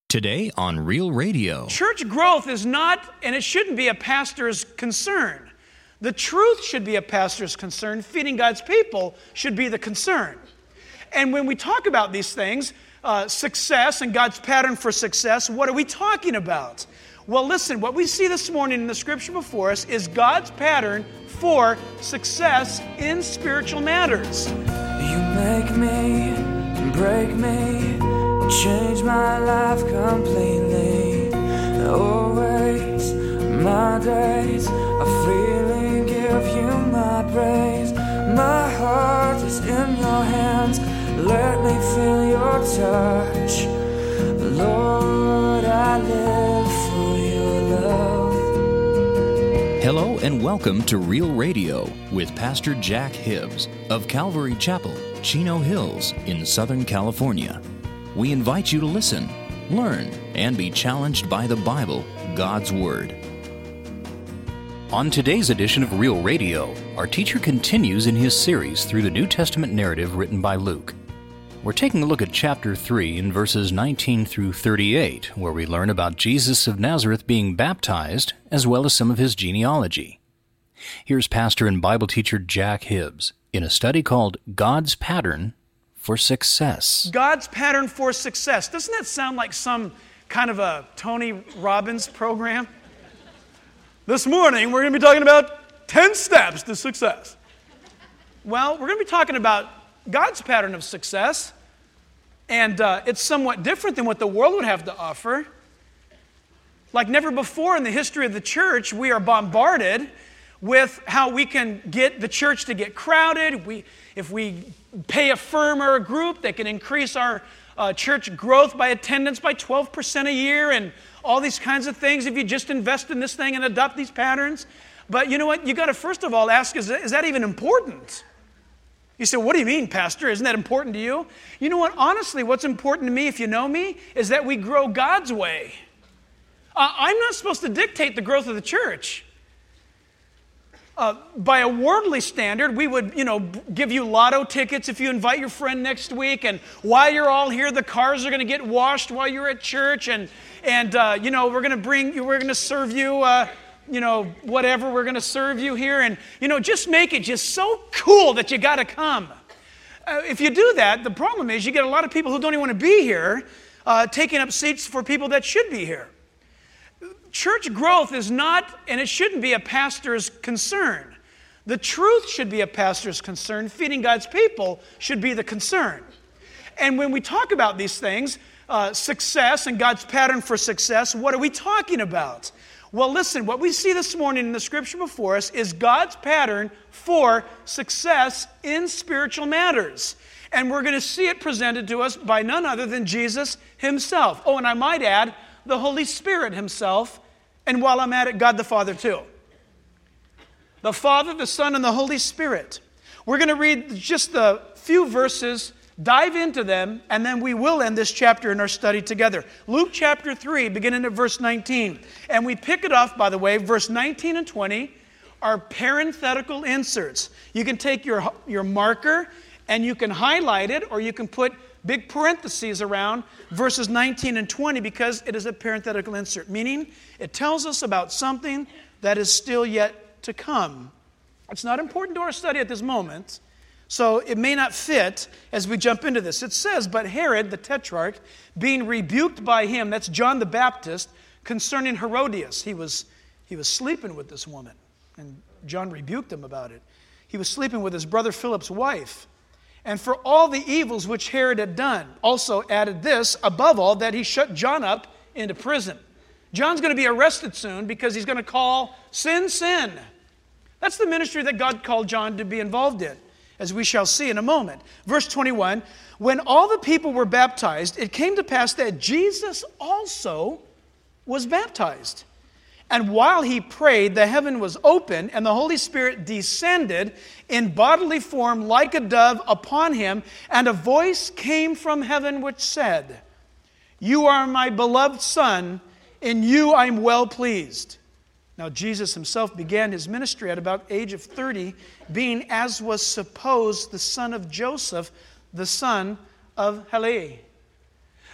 Today on Real Radio. Church growth is not, and it shouldn't be, a pastor's concern. The truth should be a pastor's concern. Feeding God's people should be the concern. And when we talk about these things, success and God's pattern for success, what are we talking about? Well, listen, what we see this morning in the scripture before us is God's pattern for success in spiritual matters. You make me, break me, change my life completely. Always, my days are freely give you my praise. My heart is in your hands, let me feel your touch. Lord, I live for your love. Hello and welcome to Real Radio with Pastor Jack Hibbs of Calvary Chapel, Chino Hills in Southern California. We invite you to listen, learn, and be challenged by the Bible, God's Word. On today's edition of Real Radio, our teacher continues in his series through the New Testament narrative written by Luke. We're taking a look at chapter 3 in verses 19 through 38, where we learn about Jesus of Nazareth being baptized, as well as some of his genealogy. Here's pastor and Bible teacher Jack Hibbs in a study called God's Pattern for Success. God's pattern for success. Doesn't that sound like some kind of a Tony Robbins program? This morning, we're going to be talking about 10 steps to success. Well, we're going to be talking about God's pattern of success, and it's somewhat different than what the world would have to offer. Like never before in the history of the church, we are bombarded with how we can get the church to get crowded. If we pay a firm or a group that can increase our church growth by attendance by 12% a year and all these kinds of things, if you just invest in this thing and adopt these patterns. But you know what? You got to first of all ask, is that even important? You say, what do you mean, Pastor? Isn't that important to you? You know what? Honestly, what's important to me, if you know me, is that we grow God's way. I'm not supposed to dictate the growth of the church. By a worldly standard, we would, give you lotto tickets if you invite your friend next week, and while you're all here, the cars are going to get washed while you're at church, and we're going to serve you, whatever we're going to serve you here, and, just make it just so cool that you got to come. If you do that, the problem is you get a lot of people who don't even want to be here, taking up seats for people that should be here. Church growth is not, and it shouldn't be, a pastor's concern. The truth should be a pastor's concern. Feeding God's people should be the concern. And when we talk about these things, success and God's pattern for success, what are we talking about? Well, listen, what we see this morning in the scripture before us is God's pattern for success in spiritual matters. And we're going to see it presented to us by none other than Jesus himself. Oh, and I might add, the Holy Spirit himself, and while I'm at it, God the Father too. The Father, the Son, and the Holy Spirit. We're going to read just a few verses, dive into them, and then we will end this chapter in our study together. Luke chapter 3, beginning at verse 19. And we pick it off, by the way, verse 19 and 20 are parenthetical inserts. You can take your marker and you can highlight it, or you can put big parentheses around verses 19 and 20 because it is a parenthetical insert, meaning it tells us about something that is still yet to come. It's not important to our study at this moment, so it may not fit as we jump into this. It says, but Herod, the tetrarch, being rebuked by him, that's John the Baptist, concerning Herodias. He was sleeping with this woman, and John rebuked him about it. He was sleeping with his brother Philip's wife. And for all the evils which Herod had done, also added this, above all, that he shut John up into prison. John's going to be arrested soon because he's going to call sin, sin. That's the ministry that God called John to be involved in, as we shall see in a moment. Verse 21, when all the people were baptized, it came to pass that Jesus also was baptized. And while he prayed, the heaven was opened, and the Holy Spirit descended in bodily form like a dove upon him, and a voice came from heaven which said, you are my beloved Son, in you I am well pleased. Now Jesus himself began his ministry at about the age of 30, being, as was supposed, the son of Joseph, the son of Heli.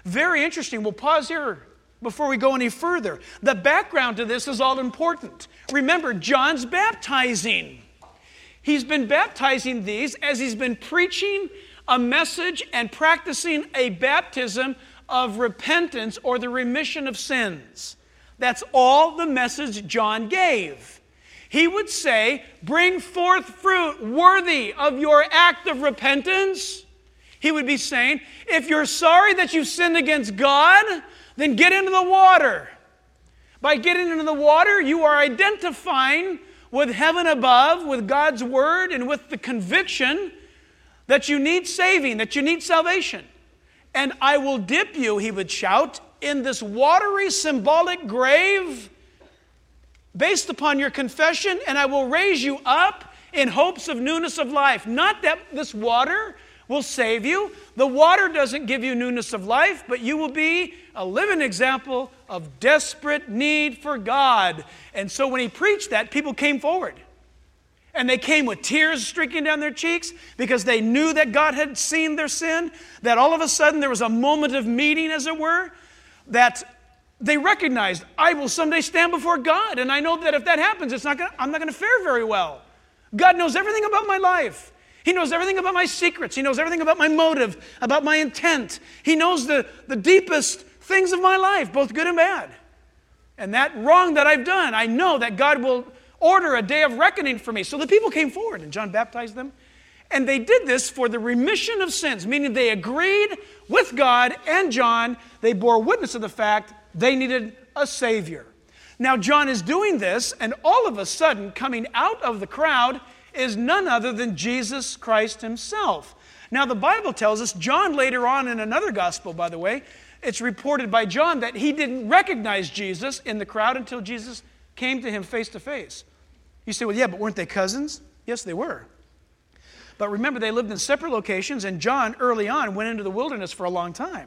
Very interesting. We'll pause here before we go any further. The background to this is all important. Remember, John's baptizing. He's been baptizing these as he's been preaching a message and practicing a baptism of repentance or the remission of sins. That's all the message John gave. He would say, bring forth fruit worthy of your act of repentance. He would be saying, if you're sorry that you've sinned against God, then get into the water. By getting into the water, you are identifying with heaven above, with God's word, and with the conviction that you need saving, that you need salvation. And I will dip you, he would shout, in this watery symbolic grave based upon your confession, and I will raise you up in hopes of newness of life. Not that this water will save you. The water doesn't give you newness of life, but you will be a living example of desperate need for God. And so when he preached that, people came forward. And they came with tears streaking down their cheeks because they knew that God had seen their sin, that all of a sudden there was a moment of meeting, as it were, that they recognized, I will someday stand before God, and I know that if that happens, I'm not going to fare very well. God knows everything about my life. He knows everything about my secrets. He knows everything about my motive, about my intent. He knows the deepest things of my life, both good and bad. And that wrong that I've done, I know that God will order a day of reckoning for me. So the people came forward, and John baptized them. And they did this for the remission of sins, meaning they agreed with God and John. They bore witness of the fact they needed a Savior. Now, John is doing this, and all of a sudden, coming out of the crowd is none other than Jesus Christ himself. Now, the Bible tells us, John later on in another gospel, by the way, it's reported by John that he didn't recognize Jesus in the crowd until Jesus came to him face to face. You say, well, yeah, but weren't they cousins? Yes, they were. But remember, they lived in separate locations, and John early on went into the wilderness for a long time.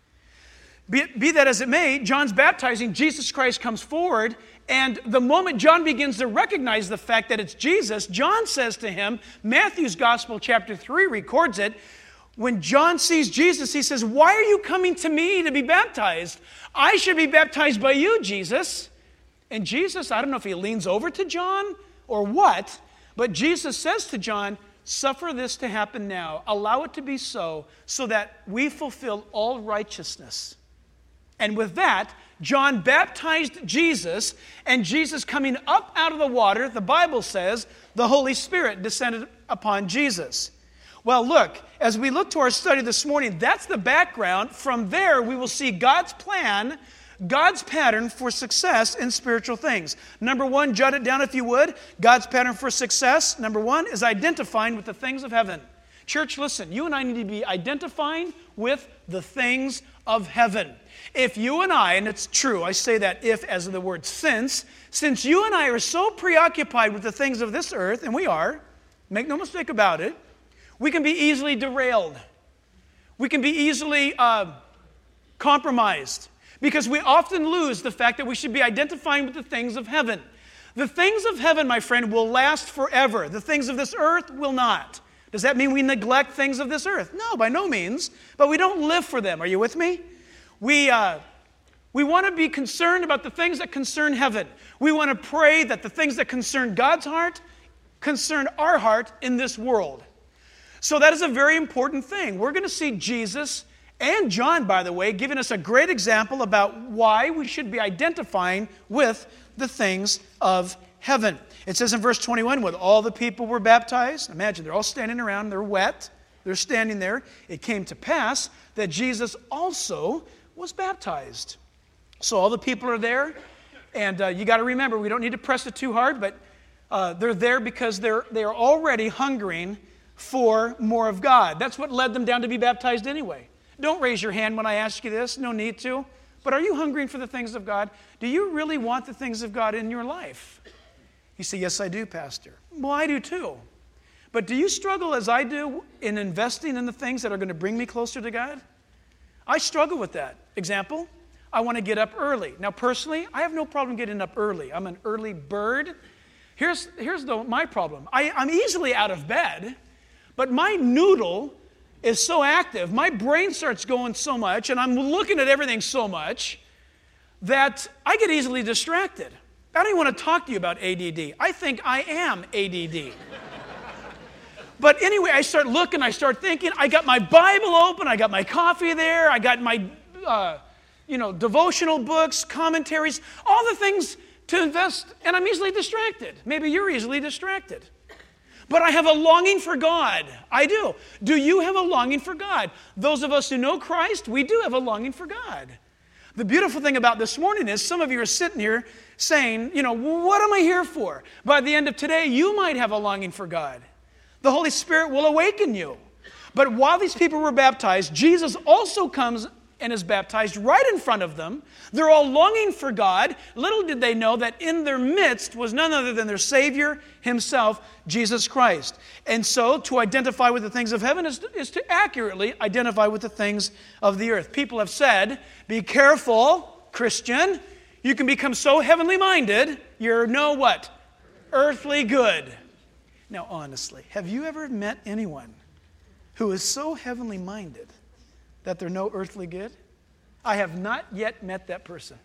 Be that as it may, John's baptizing, Jesus Christ comes forward, and the moment John begins to recognize the fact that it's Jesus, John says to him, Matthew's Gospel chapter 3 records it, when John sees Jesus, he says, why are you coming to me to be baptized? I should be baptized by you, Jesus. And Jesus, I don't know if he leans over to John or what, but Jesus says to John, suffer this to happen now. Allow it to be so that we fulfill all righteousness. And with that, John baptized Jesus, and Jesus coming up out of the water, the Bible says, the Holy Spirit descended upon Jesus. Well, look, as we look to our study this morning, that's the background. From there, we will see God's plan, God's pattern for success in spiritual things. Number one, jot it down if you would. God's pattern for success, number one, is identifying with the things of heaven. Church, listen, you and I need to be identifying with the things of heaven. If you and I, and it's true, I say that if as in the word since you and I are so preoccupied with the things of this earth, and we are, make no mistake about it, we can be easily derailed. We can be easily compromised because we often lose the fact that we should be identifying with the things of heaven. The things of heaven, my friend, will last forever. The things of this earth will not. Does that mean we neglect things of this earth? No, by no means. But we don't live for them. Are you with me? We want to be concerned about the things that concern heaven. We want to pray that the things that concern God's heart concern our heart in this world. So that is a very important thing. We're going to see Jesus and John, by the way, giving us a great example about why we should be identifying with the things of heaven. It says in verse 21, when all the people were baptized, imagine they're all standing around, they're wet, they're standing there. It came to pass that Jesus also was baptized. So all the people are there, and you got to remember, we don't need to press it too hard, but they're there because they are already hungering for more of God. That's what led them down to be baptized anyway. Don't raise your hand when I ask you this, no need to. But are you hungering for the things of God? Do you really want the things of God in your life? You say, yes, I do, Pastor. Well, I do too. But do you struggle as I do in investing in the things that are going to bring me closer to God? I struggle with that. Example, I want to get up early. Now, personally, I have no problem getting up early. I'm an early bird. Here's my problem. I'm easily out of bed, but my noodle is so active, my brain starts going so much, and I'm looking at everything so much that I get easily distracted. I don't even want to talk to you about ADD. I think I am ADD. But anyway, I start looking, I start thinking. I got my Bible open, I got my coffee there, I got my devotional books, commentaries, all the things to invest, and I'm easily distracted. Maybe you're easily distracted. But I have a longing for God. I do. Do you have a longing for God? Those of us who know Christ, we do have a longing for God. The beautiful thing about this morning is some of you are sitting here saying, what am I here for? By the end of today, you might have a longing for God. The Holy Spirit will awaken you. But while these people were baptized, Jesus also comes and is baptized right in front of them. They're all longing for God. Little did they know that in their midst was none other than their Savior himself, Jesus Christ. And so to identify with the things of heaven is to accurately identify with the things of the earth. People have said, be careful, Christian. You can become so heavenly minded, you're no what? Earthly good. Now honestly, have you ever met anyone who is so heavenly minded that they're no earthly good? I have not yet met that person.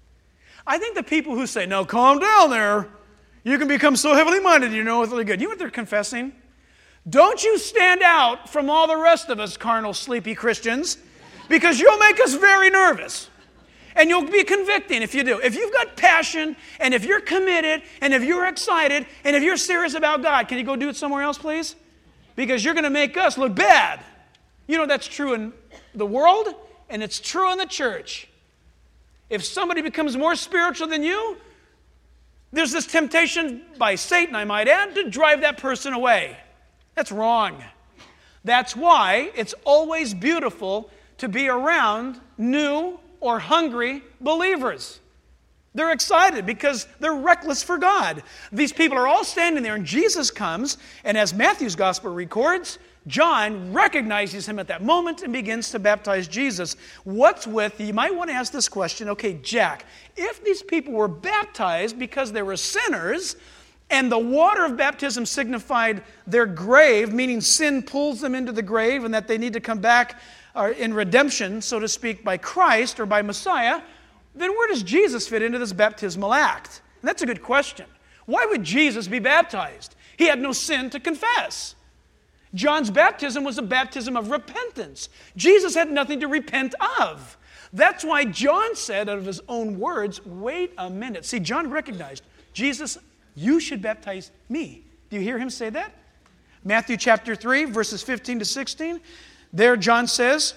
I think the people who say, no, calm down there, you can become so heavenly minded you're no earthly good. You know what they're confessing? Don't you stand out from all the rest of us carnal, sleepy Christians, because you'll make us very nervous. And you'll be convicting if you do. If you've got passion, and if you're committed, and if you're excited, and if you're serious about God, can you go do it somewhere else, please? Because you're going to make us look bad. That's true in the world, and it's true in the church. If somebody becomes more spiritual than you, there's this temptation by Satan, I might add, to drive that person away. That's wrong. That's why it's always beautiful to be around new or hungry believers. They're excited because they're reckless for God. These people are all standing there, and Jesus comes, and as Matthew's gospel records, John recognizes him at that moment and begins to baptize Jesus. You might want to ask this question, okay, Jack, if these people were baptized because they were sinners, and the water of baptism signified their grave, meaning sin pulls them into the grave and that they need to come back in redemption, so to speak, by Christ or by Messiah, then where does Jesus fit into this baptismal act? And that's a good question. Why would Jesus be baptized? He had no sin to confess. John's baptism was a baptism of repentance. Jesus had nothing to repent of. That's why John said out of his own words, wait a minute. See, John recognized, Jesus, you should baptize me. Do you hear him say that? Matthew chapter 3, verses 15 to 16. There John says,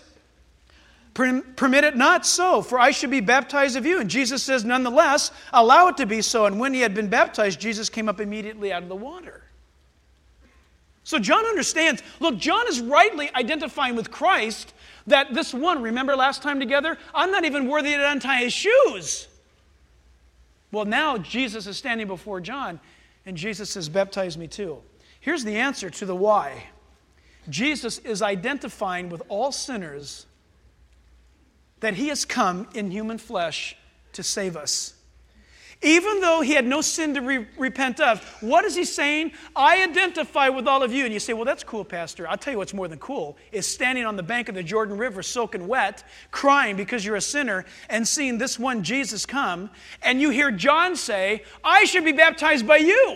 permit it not so, for I should be baptized of you. And Jesus says, nonetheless, allow it to be so. And when he had been baptized, Jesus came up immediately out of the water. So John understands. Look, John is rightly identifying with Christ that this one, remember last time together, I'm not even worthy to untie his shoes. Well, now Jesus is standing before John, and Jesus says, baptize me too. Here's the answer to the why. Jesus is identifying with all sinners that he has come in human flesh to save us. Even though he had no sin to repent of, what is he saying? I identify with all of you. And you say, well, that's cool, Pastor. I'll tell you what's more than cool is standing on the bank of the Jordan River soaking wet, crying because you're a sinner, and seeing this one Jesus come, and you hear John say, I should be baptized by you.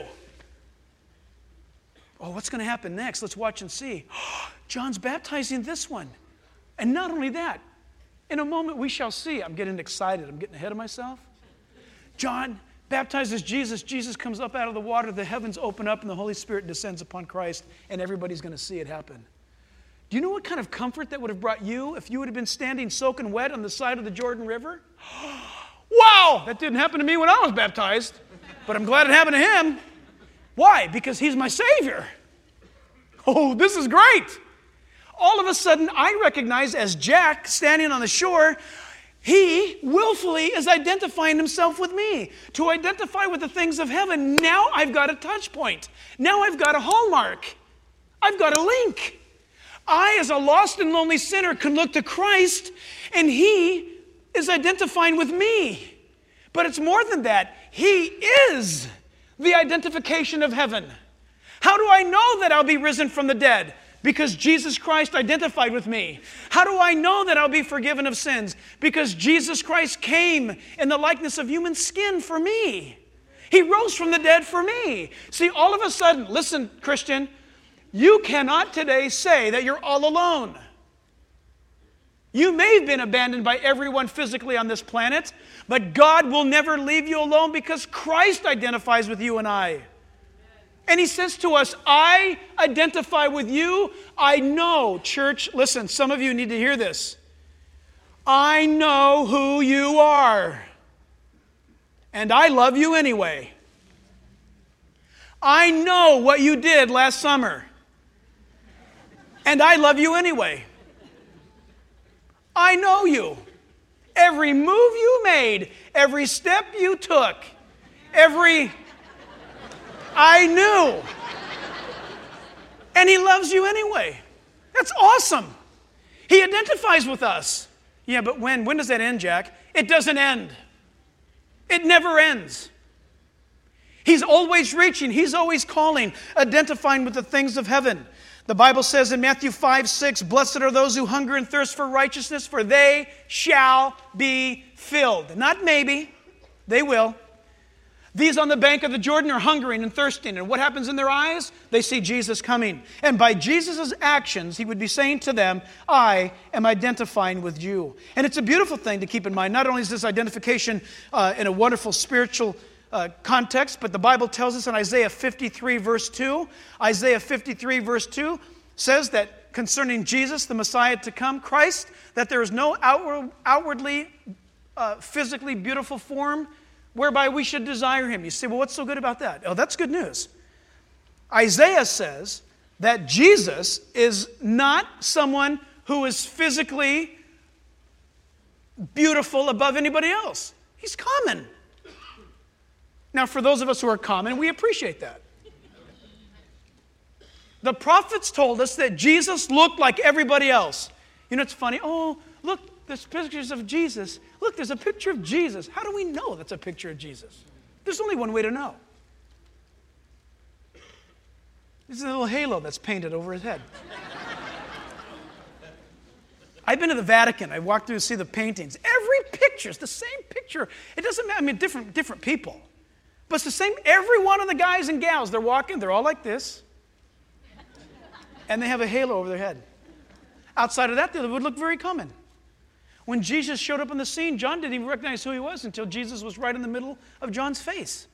Oh, what's going to happen next? Let's watch and see. John's baptizing this one. And not only that, in a moment we shall see. I'm getting excited. I'm getting ahead of myself. John baptizes Jesus. Jesus comes up out of the water. The heavens open up and the Holy Spirit descends upon Christ, and everybody's going to see it happen. Do you know what kind of comfort that would have brought you if you would have been standing soaking wet on the side of the Jordan River? Wow! That didn't happen to me when I was baptized, but I'm glad it happened to him. Why? Because he's my Savior. Oh, this is great. All of a sudden, I recognize as Jack standing on the shore, he willfully is identifying himself with me. To identify with the things of heaven, now I've got a touch point. Now I've got a hallmark. I've got a link. I, as a lost and lonely sinner, can look to Christ, and he is identifying with me. But it's more than that. He is the identification of heaven. How do I know that I'll be risen from the dead? Because Jesus Christ identified with me. How do I know that I'll be forgiven of sins? Because Jesus Christ came in the likeness of human skin for me. He rose from the dead for me. See, all of a sudden, listen, Christian, you cannot today say that you're all alone. You may have been abandoned by everyone physically on this planet, but God will never leave you alone because Christ identifies with you and I. And He says to us, I identify with you. I know, church, listen, some of you need to hear this. I know who you are. And I love you anyway. I know what you did last summer. And I love you anyway. I know you. Every move you made, every step you took, I knew. And He loves you anyway. That's awesome. He identifies with us. Yeah, but when does that end, Jack? It doesn't end. It never ends. He's always reaching. He's always calling, identifying with the things of heaven. The Bible says in Matthew 5:6, blessed are those who hunger and thirst for righteousness, for they shall be filled. Not maybe, they will. These on the bank of the Jordan are hungering and thirsting. And what happens in their eyes? They see Jesus coming. And by Jesus' actions, He would be saying to them, I am identifying with you. And it's a beautiful thing to keep in mind. Not only is this identification in a wonderful spiritual context, but the Bible tells us in Isaiah 53 verse 2, Isaiah 53 verse 2 says that concerning Jesus, the Messiah to come, Christ, that there is no outwardly, physically beautiful form whereby we should desire Him. You say, well, what's so good about that? Oh, that's good news. Isaiah says that Jesus is not someone who is physically beautiful above anybody else. He's common. Now, for those of us who are common, we appreciate that. The prophets told us that Jesus looked like everybody else. You know, it's funny. Oh, look, there's pictures of Jesus. Look, there's a picture of Jesus. How do we know that's a picture of Jesus? There's only one way to know. This is a little halo that's painted over his head. I've been to the Vatican. I walked through to see the paintings. Every picture is the same picture. It doesn't matter. I mean, different people. But it's the same. Every one of the guys and gals, they're walking. They're all like this. And they have a halo over their head. Outside of that, they would look very common. When Jesus showed up on the scene, John didn't even recognize who He was until Jesus was right in the middle of John's face.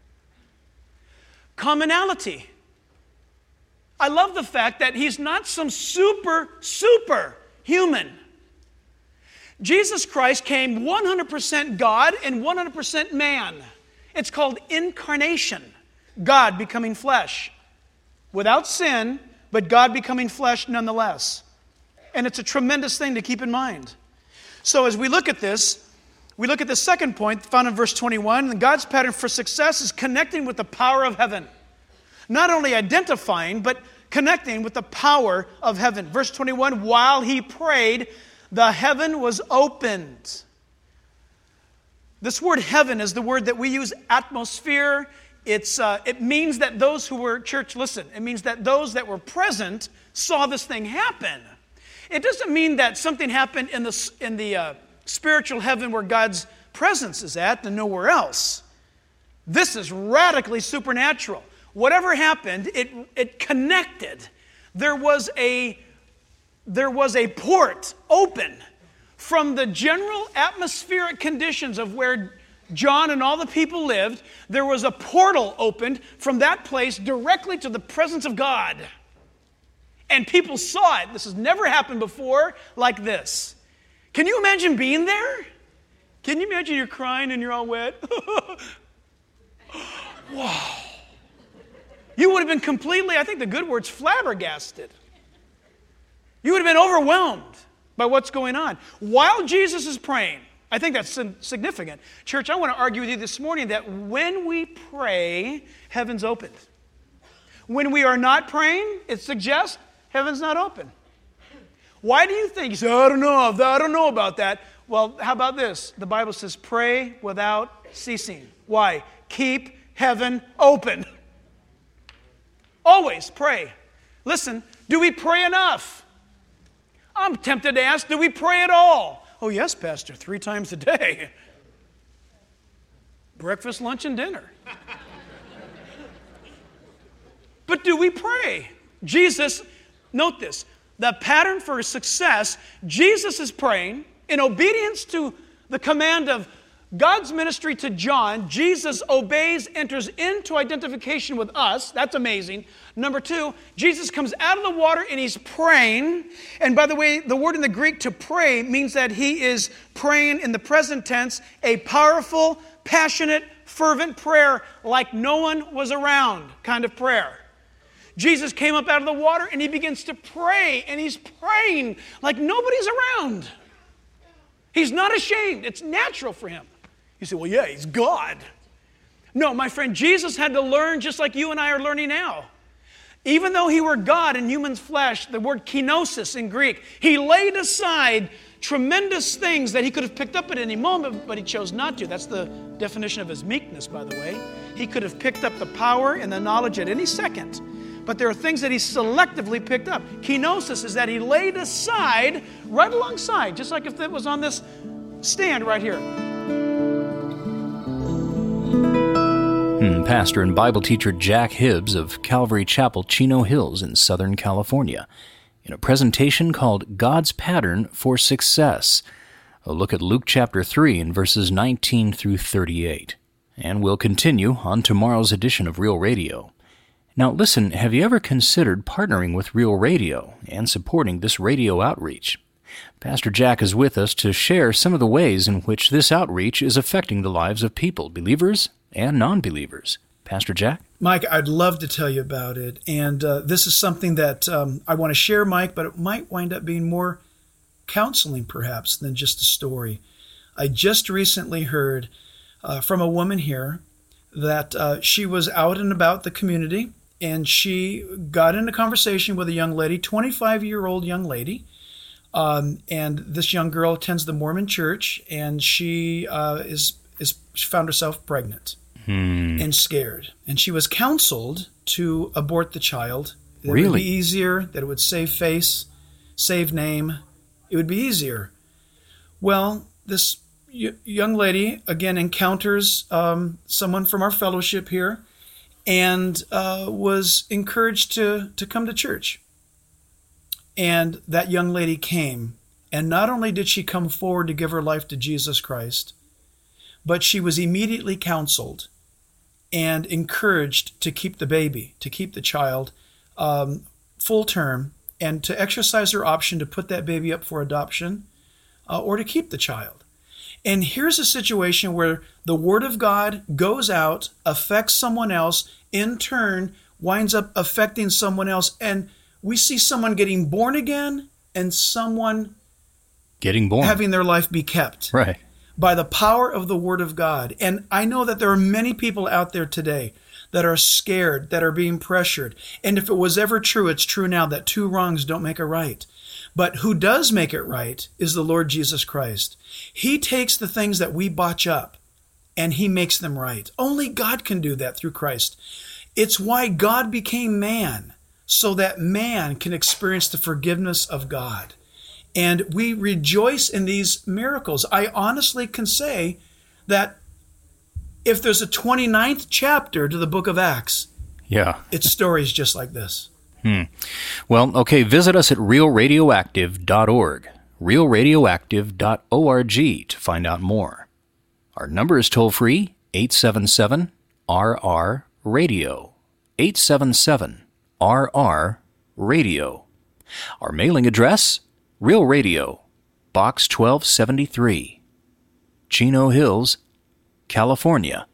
Commonality. I love the fact that He's not some super human. Jesus Christ came 100% God and 100% man. It's called incarnation. God becoming flesh. Without sin, but God becoming flesh nonetheless. And it's a tremendous thing to keep in mind. So as we look at this, we look at the second point found in verse 21. And God's pattern for success is connecting with the power of heaven. Not only identifying, but connecting with the power of heaven. Verse 21, while he prayed, the heaven was opened. This word heaven is the word that we use, atmosphere. It means that those who were, church, listen, it means that those that were present saw this thing happen. It doesn't mean that something happened in the spiritual heaven where God's presence is at and nowhere else. This is radically supernatural. Whatever happened, it connected. There was a port open from the general atmospheric conditions of where John and all the people lived. There was a portal opened from that place directly to the presence of God. And people saw it. This has never happened before like this. Can you imagine being there? Can you imagine you're crying and you're all wet? Wow. You would have been completely, I think the good word's flabbergasted. You would have been overwhelmed by what's going on. While Jesus is praying, I think that's significant. Church, I want to argue with you this morning that when we pray, heaven's opened. When we are not praying, it suggests heaven's not open. Why do you think? You say, I don't know about that. Well, how about this? The Bible says, pray without ceasing. Why? Keep heaven open. Always pray. Listen, Do we pray enough? I'm tempted to ask, do we pray at all? Oh, yes, Pastor, 3 times a day. Breakfast, lunch, and dinner. But do we pray? Jesus, note this, the pattern for success, Jesus is praying in obedience to the command of God's ministry to John. Jesus obeys, enters into identification with us. That's amazing. Number 2, Jesus comes out of the water and he's praying. And by the way, the word in the Greek to pray means that he is praying in the present tense, a powerful, passionate, fervent prayer like no one was around kind of prayer. Jesus came up out of the water and he begins to pray, and he's praying like nobody's around. He's not ashamed. It's natural for him. You say, well, yeah, he's God. No, my friend, Jesus had to learn just like you and I are learning now. Even though he were God in human flesh, the word kenosis in Greek, he laid aside tremendous things that he could have picked up at any moment, but he chose not to. That's the definition of his meekness, by the way. He could have picked up the power and the knowledge at any second. But there are things that he selectively picked up. Kenosis is that he laid aside right alongside, just like if it was on this stand right here. Pastor and Bible teacher Jack Hibbs of Calvary Chapel, Chino Hills in Southern California, in a presentation called God's Pattern for Success. A look at Luke chapter 3 and verses 19 through 38. And we'll continue on tomorrow's edition of Real Radio. Now listen, have you ever considered partnering with Real Radio and supporting this radio outreach? Pastor Jack is with us to share some of the ways in which this outreach is affecting the lives of people, believers and non-believers. Pastor Jack? Mike, I'd love to tell you about it. And this is something that I want to share, Mike, but it might wind up being more counseling perhaps than just a story. I just recently heard from a woman here that she was out and about the community, and she got in a conversation with a young lady, 25-year-old young lady. And this young girl attends the Mormon church, and she she found herself pregnant and scared. And she was counseled to abort the child. That Really? It would be easier, that it would save face, save name. It would be easier. Well, this young lady, again, encounters someone from our fellowship here, and was encouraged to come to church. And that young lady came, and not only did she come forward to give her life to Jesus Christ, but she was immediately counseled and encouraged to keep the baby, to keep the child full term, and to exercise her option to put that baby up for adoption or to keep the child. And here's a situation where the Word of God goes out, affects someone else, in turn winds up affecting someone else, and we see someone getting born again and someone Getting born. having their life be kept Right. by the power of the Word of God. And I know that there are many people out there today that are scared, that are being pressured. And if it was ever true, it's true now that 2 wrongs don't make a right. But who does make it right is the Lord Jesus Christ. He takes the things that we botch up and he makes them right. Only God can do that through Christ. It's why God became man, so that man can experience the forgiveness of God. And we rejoice in these miracles. I honestly can say that if there's a 29th chapter to the book of Acts, Yeah. it's stories just like this. Well, okay, visit us at realradioactive.org, realradioactive.org to find out more. Our number is toll-free, 877-RR-RADIO, 877-RR-RADIO. Our mailing address, Real Radio, Box 1273, Chino Hills, California,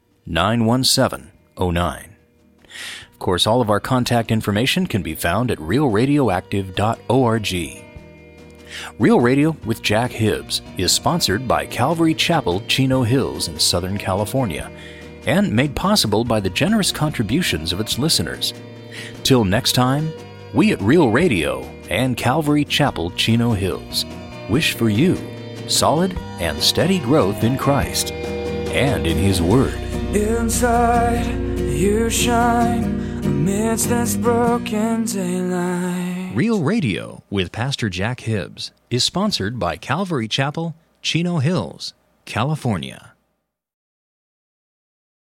91709. Of course, all of our contact information can be found at realradioactive.org. Real Radio with Jack Hibbs is sponsored by Calvary Chapel, Chino Hills in Southern California, and made possible by the generous contributions of its listeners. Till next time, we at Real Radio and Calvary Chapel, Chino Hills wish for you solid and steady growth in Christ and in His Word. Inside you shine amidst this broken daylight. Real Radio with Pastor Jack Hibbs is sponsored by Calvary Chapel, Chino Hills, California.